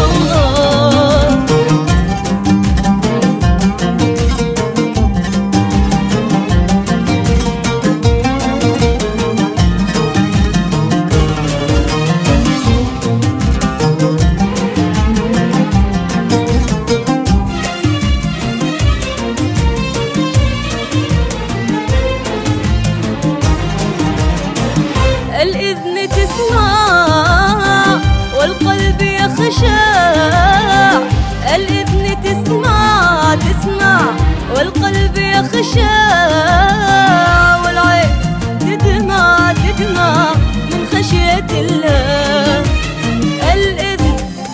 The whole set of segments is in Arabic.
الإذن تسمع والقلب يخشع، الإذن تسمع والقلب يخشع، والعين تدمع من خشية الله. الإذن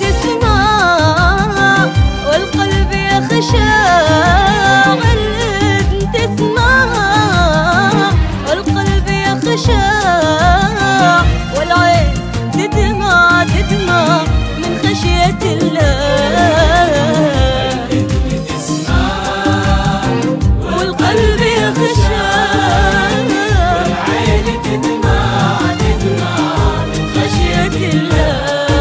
تسمع والقلب يخشع، الإذن تسمع والقلب يخشع، والعين تدمع من خشية الله. الإذن تسمع والقلب يخشع، والعين تدمع من خشية الله.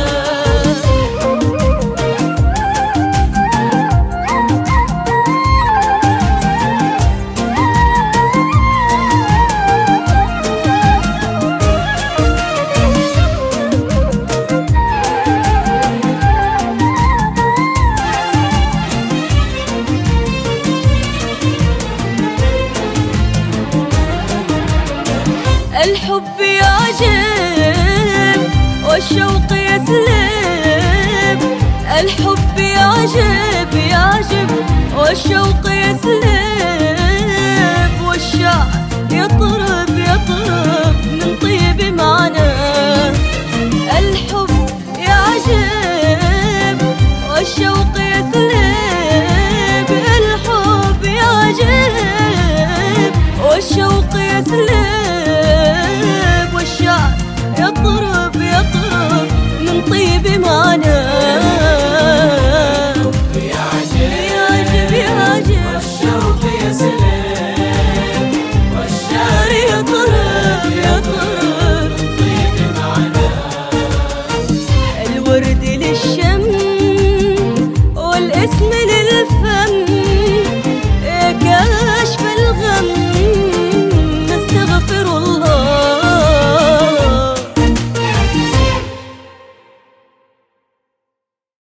الحب يعجب والشوق يسلب، الحب يعجب